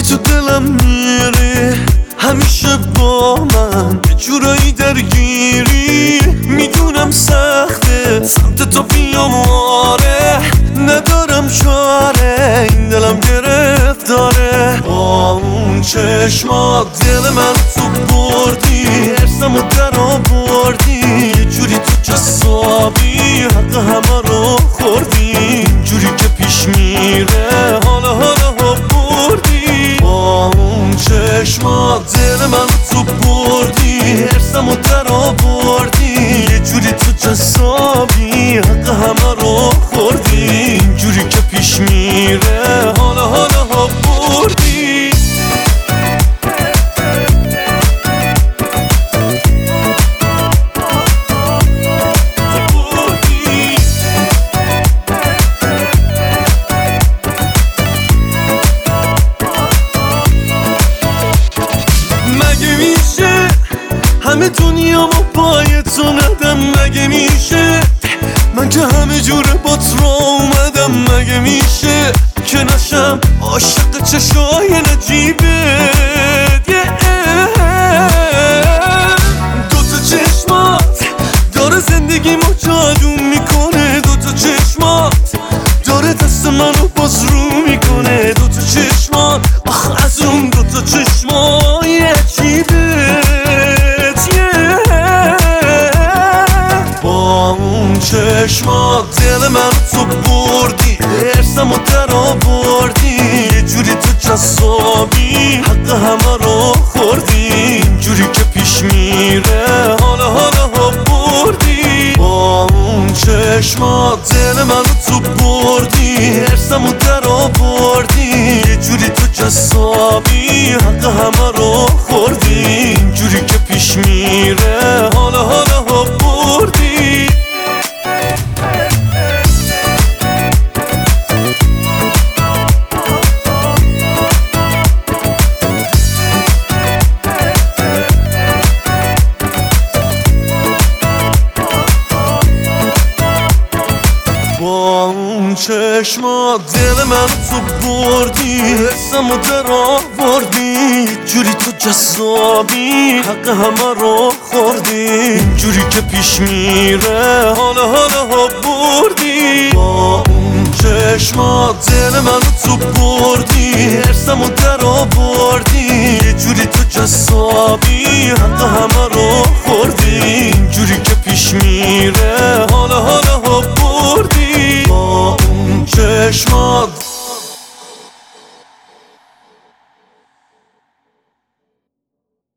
تو دلم میری همیشه با من یه جورایی درگیری، میدونم سخته سمت تو بیام آره، ندارم چاره این دلم گرفتاره. با اون چشمات دل من تو بردی، ارسمو در آوردی، یه جوری تو جسابی حق همه رو خوردی، جوری که پیش میره حالا بردی. با اون چشمات دل من تو بردی، ارسمو در آوردی، یه جوری تو جسابی حق همه رو خوردی، جوری که پیش میره حالا بردی. مگه میشه همه دنیا ما پای تو ندم؟ مگه میشه من که همه جوره بات را اومدم؟ مگه میشه که نشم عاشق چشای نجیبت؟ دوتا چشمات داره زندگیمو جادو میکنه، دوتا چشمات داره دست منو باز رو میکنه، دوتا چشمات آخ از اون دوتا چشمای عجیبت. با اون چشمات دل من تو بردی، ارسمو در آوردی، یه جوری تو جسابی حق همه رو خوردی، جوری که پیش میره حالا بردی. با اون چشمات دل من تو بردی، ارسمو در آوردی، یه جوری تو جسابی حق همه رو خوردی، جوری که پیش میره حالا بردی. با اون چشمات دل من تو بردی، حسمو در آوردی، جوری تو جسابی حق همه رو خوردی، جوری که پیش میره حالا بردی. با اون چشمات دل من تو بردی، حسمو در آوردی، یه جوری تو جسابی حق همه رو خوردی، جوری که پیش میره حالا بردی. با اون چشمات